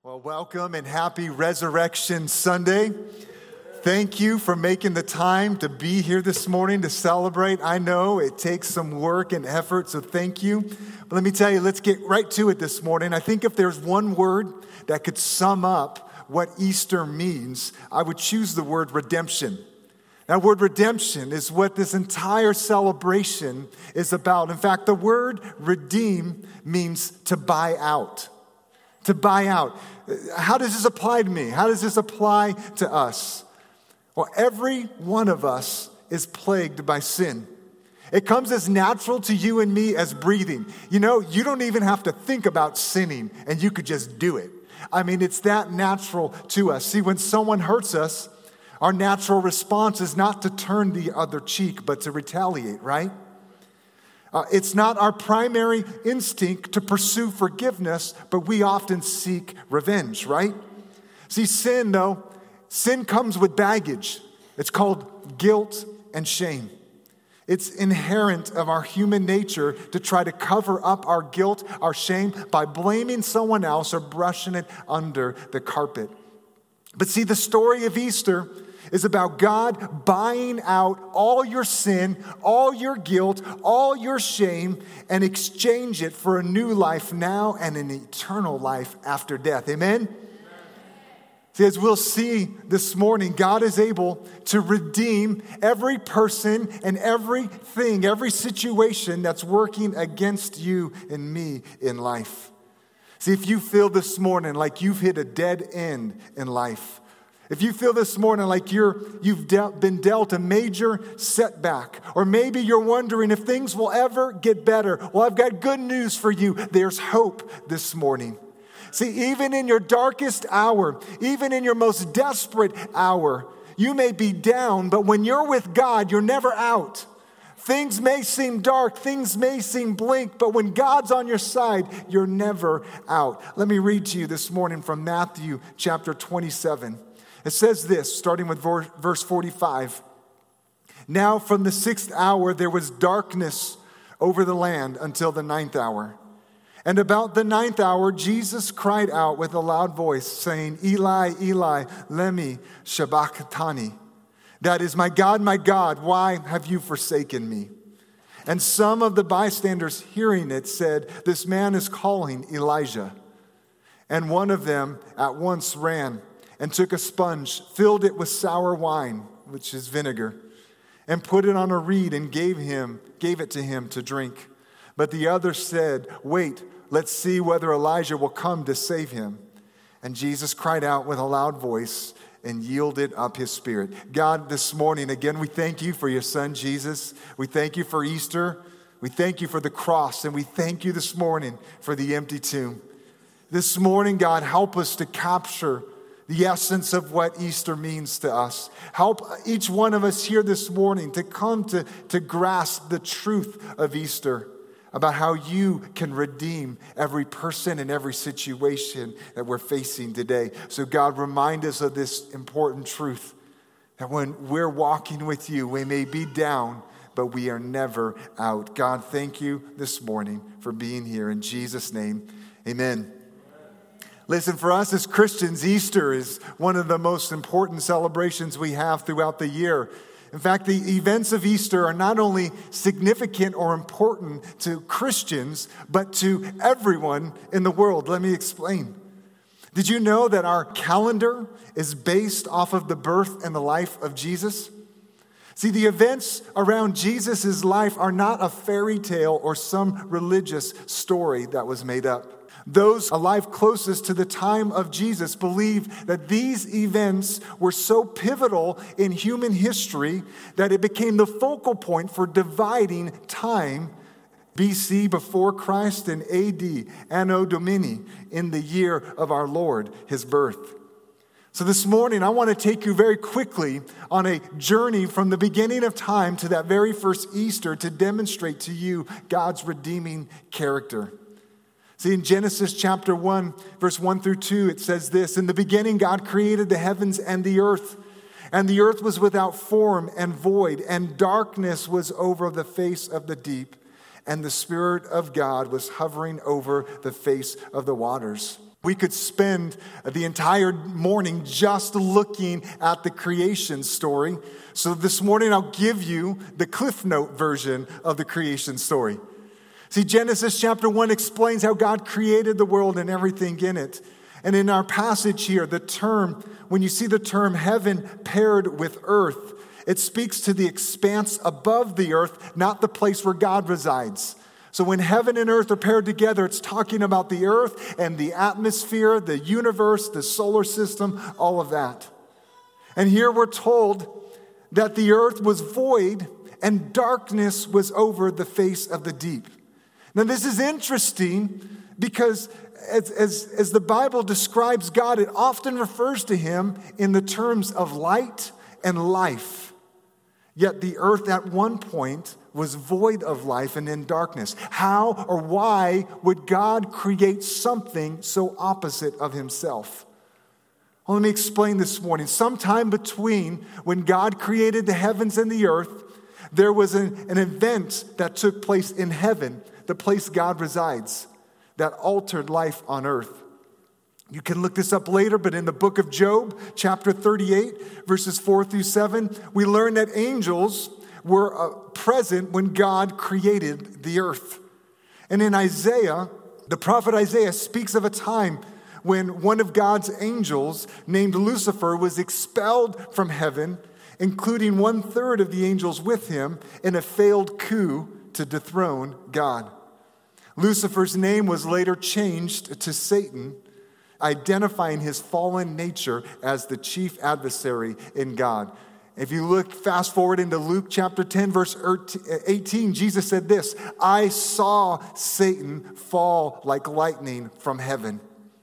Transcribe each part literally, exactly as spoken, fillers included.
Well, welcome and happy Resurrection Sunday. Thank you for making the time to be here this morning to celebrate. I know it takes some work and effort, so thank you. But let me tell you, let's get right to it this morning. I think if there's one word that could sum up what Easter means, I would choose the word redemption. That word redemption is what this entire celebration is about. In fact, the word redeem means to buy out. To buy out. How does this apply to me? How does this apply to us? Well, every one of us is plagued by sin. It comes as natural to you and me as breathing. You know, you don't even have to think about sinning, and you could just do it. I mean, it's that natural to us. See, when someone hurts us, our natural response is not to turn the other cheek, but to retaliate, right? Uh, it's not our primary instinct to pursue forgiveness, but we often seek revenge, right? See, sin, though, sin comes with baggage. It's called guilt and shame. It's inherent of our human nature to try to cover up our guilt, our shame, by blaming someone else or brushing it under the carpet. But see, the story of Easter is about God buying out all your sin, all your guilt, all your shame, and exchange it for a new life now and an eternal life after death. Amen? Amen. See, as we'll see this morning, God is able to redeem every person and everything, every situation that's working against you and me in life. See, if you feel this morning like you've hit a dead end in life, if you feel this morning like you're, you've dealt, been dealt a major setback, or maybe you're wondering if things will ever get better, well, I've got good news for you. There's hope this morning. See, even in your darkest hour, even in your most desperate hour, you may be down, but when you're with God, you're never out. Things may seem dark, things may seem bleak, but when God's on your side, you're never out. Let me read to you this morning from Matthew chapter twenty-seven. It says this, starting with verse forty-five. Now from the sixth hour there was darkness over the land until the ninth hour. And about the ninth hour, Jesus cried out with a loud voice, saying, Eli, Eli, lemi sabachthani. That is, my God, my God, why have you forsaken me? And some of the bystanders hearing it said, this man is calling Elijah. And one of them at once ran and took a sponge, filled it with sour wine, which is vinegar, and put it on a reed and gave him, gave it to him to drink. But the other said, wait, let's see whether Elijah will come to save him. And Jesus cried out with a loud voice and yielded up his spirit. God, this morning, again, we thank you for your son, Jesus. We thank you for Easter. We thank you for the cross. And we thank you this morning for the empty tomb. This morning, God, help us to capture the essence of what Easter means to us. Help each one of us here this morning to come to, to grasp the truth of Easter, about how you can redeem every person and every situation that we're facing today. So God, remind us of this important truth, that when we're walking with you, we may be down, but we are never out. God, thank you this morning for being here. In Jesus' name, amen. Listen, for us as Christians, Easter is one of the most important celebrations we have throughout the year. In fact, the events of Easter are not only significant or important to Christians, but to everyone in the world. Let me explain. Did you know that our calendar is based off of the birth and the life of Jesus? See, the events around Jesus' life are not a fairy tale or some religious story that was made up. Those alive closest to the time of Jesus believe that these events were so pivotal in human history that it became the focal point for dividing time, B C before Christ, and A D, Anno Domini, in the year of our Lord, his birth. So this morning, I want to take you very quickly on a journey from the beginning of time to that very first Easter to demonstrate to you God's redeeming character. See, in Genesis chapter one, verse one through two, it says this, in the beginning, God created the heavens and the earth, and the earth was without form and void, and darkness was over the face of the deep, and the Spirit of God was hovering over the face of the waters. We could spend the entire morning just looking at the creation story. So this morning I'll give you the Cliff Note version of the creation story. See, Genesis chapter one explains how God created the world and everything in it. And in our passage here, the term, when you see the term heaven paired with earth, it speaks to the expanse above the earth, not the place where God resides. So when heaven and earth are paired together, it's talking about the earth and the atmosphere, the universe, the solar system, all of that. And here we're told that the earth was void and darkness was over the face of the deep. Now this is interesting because as, as, as the Bible describes God, it often refers to him in the terms of light and life. Yet the earth at one point was void of life and in darkness. How or why would God create something so opposite of himself? Well, let me explain this morning. Sometime between when God created the heavens and the earth, there was an, an event that took place in heaven, the place God resides, that altered life on earth. You can look this up later, but in the book of Job, chapter thirty-eight, verses four through seven, we learn that angels were uh, present when God created the earth. And in Isaiah, the prophet Isaiah speaks of a time when one of God's angels named Lucifer was expelled from heaven, including one third of the angels with him, in a failed coup to dethrone God. Lucifer's name was later changed to Satan, identifying his fallen nature as the chief adversary in God. If you look fast forward into Luke chapter ten, verse eighteen, Jesus said this, "I saw Satan fall like lightning from heaven."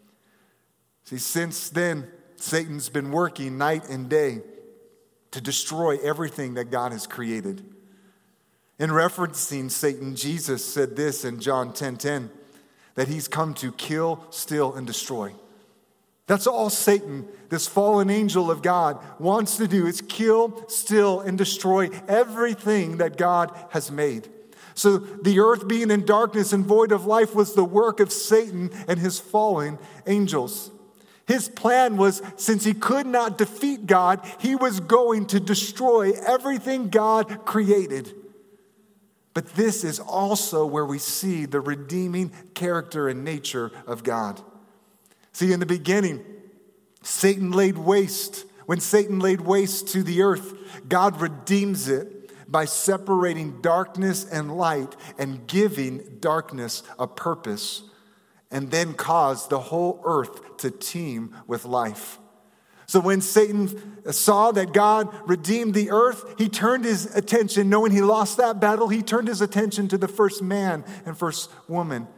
See, since then, Satan's been working night and day to destroy everything that God has created. In referencing Satan, Jesus said this in John ten ten, that he's come to kill, steal, and destroy. That's all Satan, this fallen angel of God, wants to do is kill, steal, and destroy everything that God has made. So the earth being in darkness and void of life was the work of Satan and his fallen angels. His plan was, since he could not defeat God, he was going to destroy everything God created. But this is also where we see the redeeming character and nature of God. See, in the beginning, Satan laid waste. When Satan laid waste to the earth, God redeems it by separating darkness and light and giving darkness a purpose, and then caused the whole earth to teem with life. So when Satan saw that God redeemed the earth, he turned his attention, knowing he lost that battle, he turned his attention to the first man and first woman.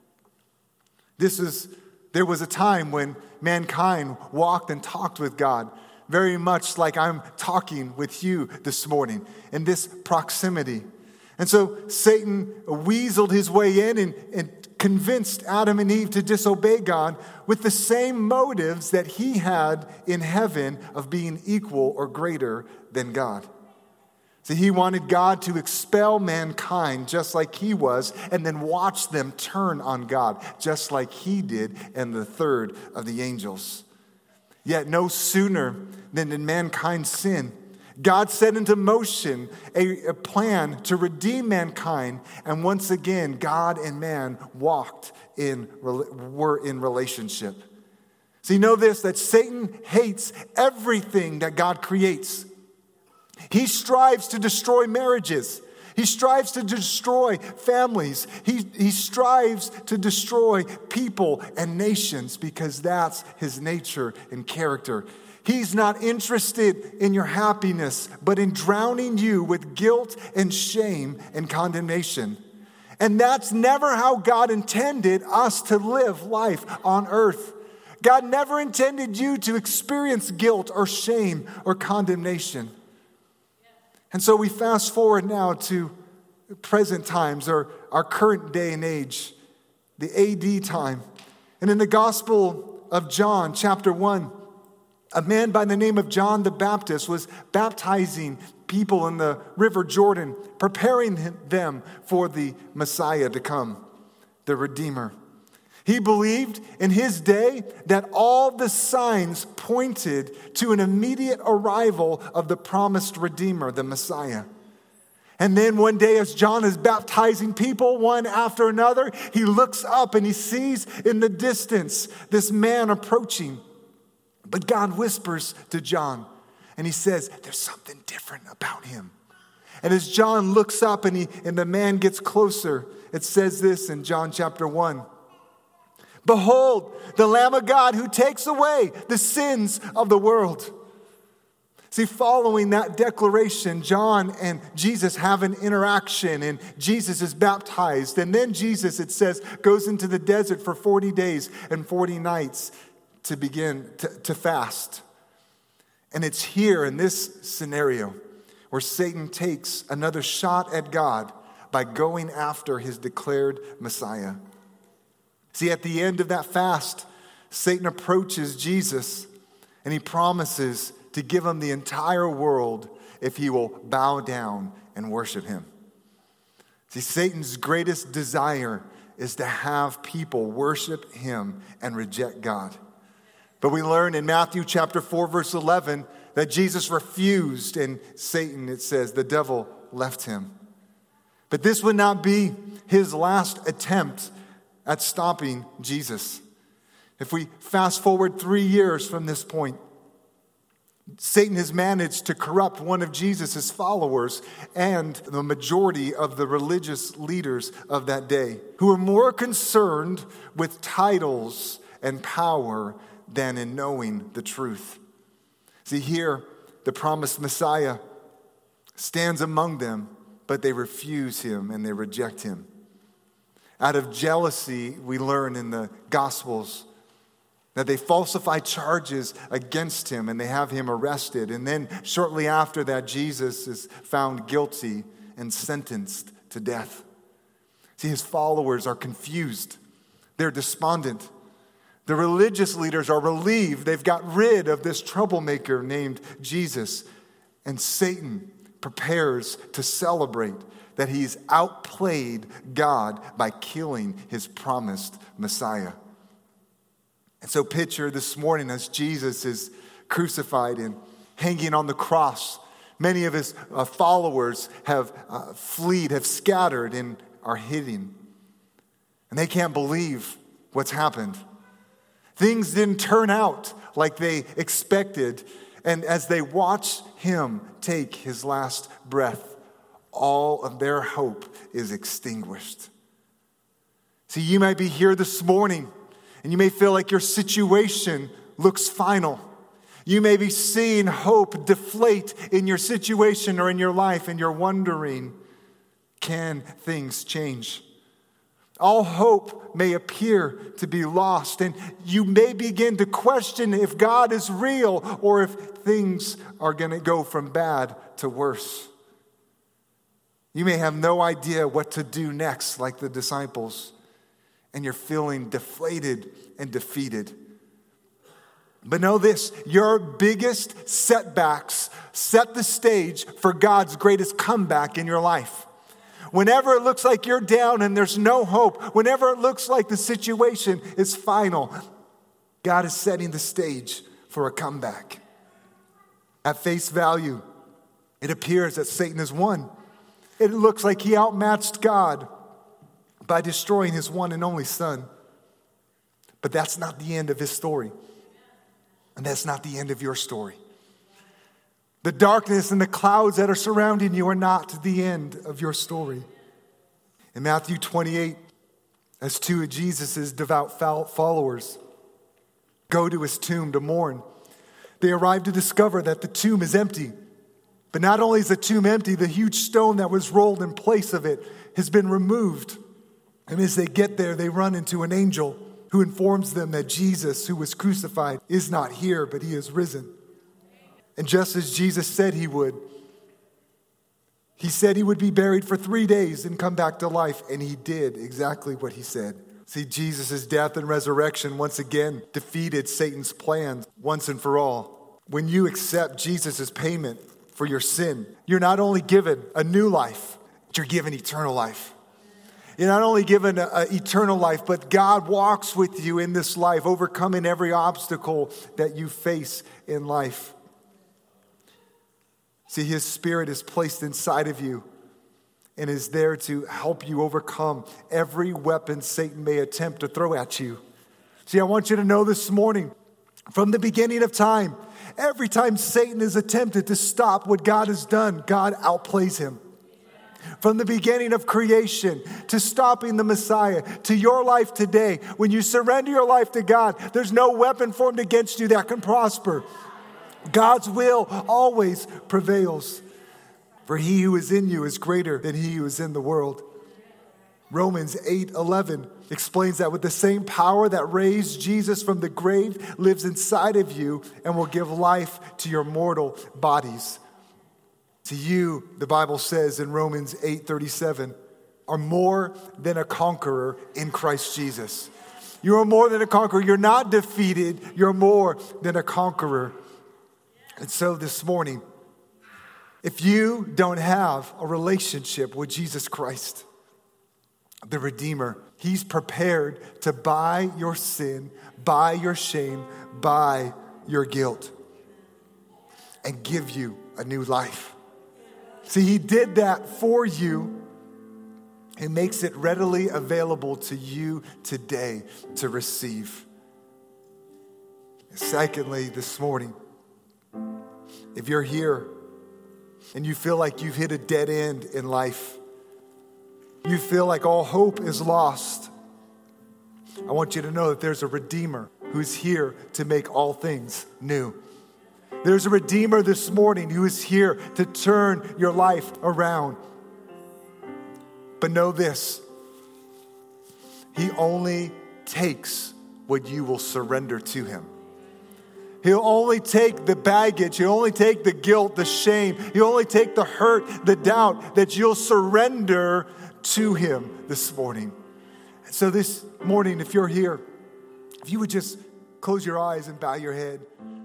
This is, there was a time when mankind walked and talked with God, very much like I'm talking with you this morning, in this proximity. And so Satan weaseled his way in and, and convinced Adam and Eve to disobey God with the same motives that he had in heaven of being equal or greater than God. See, he wanted God to expel mankind just like he was and then watch them turn on God just like he did and the third of the angels. Yet no sooner than in mankind's sin, God set into motion a, a plan to redeem mankind, and once again, God and man walked in, were in relationship. So you know this, that Satan hates everything that God creates. He strives to destroy marriages. He strives to destroy families. He, he strives to destroy people and nations because that's his nature and character. He's not interested in your happiness, but in drowning you with guilt and shame and condemnation. And that's never how God intended us to live life on earth. God never intended you to experience guilt or shame or condemnation. And so we fast forward now to present times, or our current day and age, the A D time. And in the Gospel of John, chapter one, a man by the name of John the Baptist was baptizing people in the River Jordan, preparing them for the Messiah to come, the Redeemer. He believed in his day that all the signs pointed to an immediate arrival of the promised Redeemer, the Messiah. And then one day as John is baptizing people one after another, he looks up and he sees in the distance this man approaching. But God whispers to John and he says, there's something different about him. And as John looks up and, he, and the man gets closer, it says this in John chapter one. Behold, the Lamb of God who takes away the sins of the world. See, following that declaration, John and Jesus have an interaction and Jesus is baptized. And then Jesus, it says, goes into the desert for forty days and forty nights to begin to, to fast. And it's here in this scenario where Satan takes another shot at God by going after his declared Messiah. See, at the end of that fast, Satan approaches Jesus and he promises to give him the entire world if he will bow down and worship him. See, Satan's greatest desire is to have people worship him and reject God. But we learn in Matthew chapter four, verse eleven, that Jesus refused and Satan, it says, the devil left him. But this would not be his last attempt at stopping Jesus. If we fast forward three years from this point, Satan has managed to corrupt one of Jesus' followers and the majority of the religious leaders of that day, who were more concerned with titles and power than in knowing the truth. See, here, the promised Messiah stands among them, but they refuse him and they reject him. Out of jealousy, we learn in the Gospels that they falsify charges against him and they have him arrested. And then shortly after that, Jesus is found guilty and sentenced to death. See, his followers are confused. They're despondent. The religious leaders are relieved. They've got rid of this troublemaker named Jesus. And Satan prepares to celebrate that he's outplayed God by killing his promised Messiah. And so picture this morning as Jesus is crucified and hanging on the cross. Many of his uh, followers have uh, fled, have scattered, and are hidden. And they can't believe what's happened. Things didn't turn out like they expected. And as they watch him take his last breath, all of their hope is extinguished. See, you might be here this morning and you may feel like your situation looks final. You may be seeing hope deflate in your situation or in your life and you're wondering, can things change? All hope may appear to be lost and you may begin to question if God is real or if things are going to go from bad to worse. You may have no idea what to do next, like the disciples, and you're feeling deflated and defeated. But know this, your biggest setbacks set the stage for God's greatest comeback in your life. Whenever it looks like you're down and there's no hope, whenever it looks like the situation is final, God is setting the stage for a comeback. At face value, it appears that Satan has won. It looks like he outmatched God by destroying his one and only son. But that's not the end of his story. And that's not the end of your story. The darkness and the clouds that are surrounding you are not the end of your story. In Matthew twenty-eight, as two of Jesus' devout followers go to his tomb to mourn, they arrive to discover that the tomb is empty. But not only is the tomb empty, the huge stone that was rolled in place of it has been removed. And as they get there, they run into an angel who informs them that Jesus, who was crucified, is not here, but he is risen. And just as Jesus said he would, he said he would be buried for three days and come back to life, and he did exactly what he said. See, Jesus' death and resurrection once again defeated Satan's plans once and for all. When you accept Jesus' payment for your sin, you're not only given a new life, but you're given eternal life. You're not only given an eternal life, but God walks with you in this life, overcoming every obstacle that you face in life. See, his Spirit is placed inside of you and is there to help you overcome every weapon Satan may attempt to throw at you. See, I want you to know this morning, from the beginning of time, every time Satan has attempted to stop what God has done, God outplays him. From the beginning of creation to stopping the Messiah to your life today, when you surrender your life to God, there's no weapon formed against you that can prosper. God's will always prevails. For he who is in you is greater than he who is in the world. Romans eight eleven explains that with the same power that raised Jesus from the grave lives inside of you and will give life to your mortal bodies. To you, the Bible says in Romans eight thirty-seven, are more than a conqueror in Christ Jesus. You are more than a conqueror. You're not defeated. You're more than a conqueror. And so this morning, if you don't have a relationship with Jesus Christ, the Redeemer, he's prepared to buy your sin, buy your shame, buy your guilt, and give you a new life. See, he did that for you and makes it readily available to you today to receive. Secondly, this morning, if you're here and you feel like you've hit a dead end in life, you feel like all hope is lost, I want you to know that there's a Redeemer who's here to make all things new. There's a Redeemer this morning who is here to turn your life around. But know this, he only takes what you will surrender to him. He'll only take the baggage. He'll only take the guilt, the shame. He'll only take the hurt, the doubt that you'll surrender to him this morning. So this morning, if you're here, if you would just close your eyes and bow your head.